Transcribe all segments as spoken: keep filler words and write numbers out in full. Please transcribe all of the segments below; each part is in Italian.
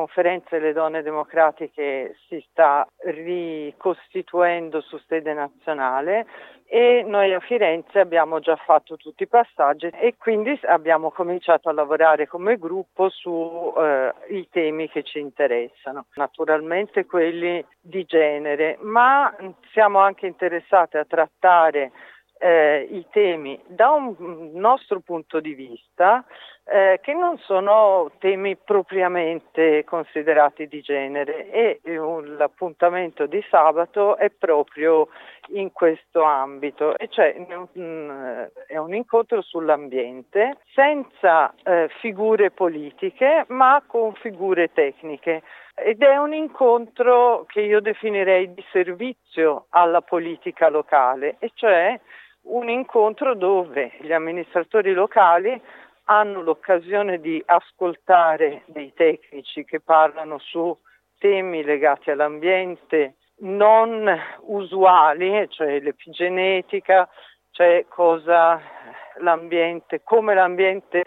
conferenza delle donne democratiche si sta ricostituendo su sede nazionale e noi a Firenze abbiamo già fatto tutti i passaggi e quindi abbiamo cominciato a lavorare come gruppo sui eh, temi che ci interessano, naturalmente quelli di genere, ma siamo anche interessati a trattare Eh, i temi da un nostro punto di vista eh, che non sono temi propriamente considerati di genere e eh, l'appuntamento di sabato è proprio in questo ambito, e cioè mh, è un incontro sull'ambiente senza eh, figure politiche ma con figure tecniche. Ed è un incontro che io definirei di servizio alla politica locale, e cioè un incontro dove gli amministratori locali hanno l'occasione di ascoltare dei tecnici che parlano su temi legati all'ambiente non usuali, cioè l'epigenetica, cioè cosa l'ambiente, come l'ambiente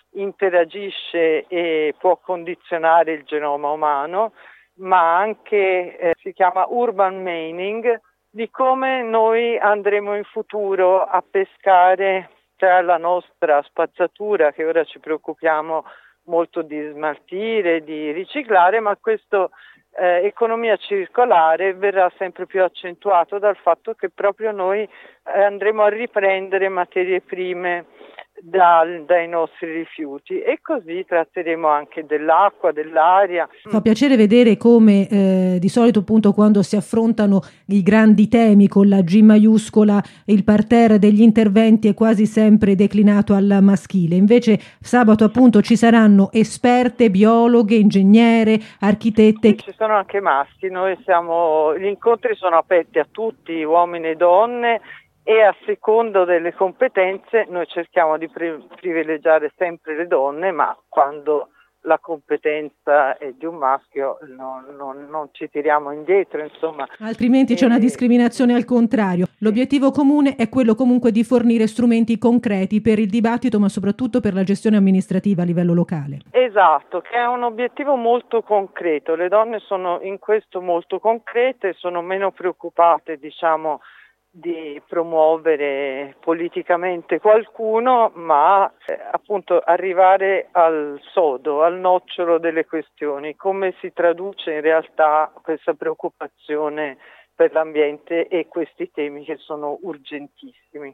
interagisce e può condizionare il genoma umano, ma anche eh, si chiama urban mining, di come noi andremo in futuro a pescare tra la nostra spazzatura, che ora ci preoccupiamo molto di smaltire, di riciclare, ma questa eh, economia circolare verrà sempre più accentuato dal fatto che proprio noi eh, andremo a riprendere materie prime dal, dai nostri rifiuti, e così tratteremo anche dell'acqua, dell'aria. Fa piacere vedere come eh, di solito appunto quando si affrontano i grandi temi con la G maiuscola il parterre degli interventi è quasi sempre declinato al maschile, invece sabato appunto ci saranno esperte, biologhe, ingegnere, architette. Ci sono anche maschi, noi siamo, gli incontri sono aperti a tutti, uomini e donne, e a secondo delle competenze noi cerchiamo di pri- privilegiare sempre le donne, ma quando la competenza è di un maschio non, non, non ci tiriamo indietro, insomma. Altrimenti e... c'è una discriminazione al contrario. L'obiettivo comune è quello comunque di fornire strumenti concreti per il dibattito, ma soprattutto per la gestione amministrativa a livello locale. Esatto, che è un obiettivo molto concreto. Le donne sono in questo molto concrete, sono meno preoccupate, diciamo, di promuovere politicamente qualcuno, ma eh, appunto arrivare al sodo, al nocciolo delle questioni, come si traduce in realtà questa preoccupazione per l'ambiente e questi temi che sono urgentissimi.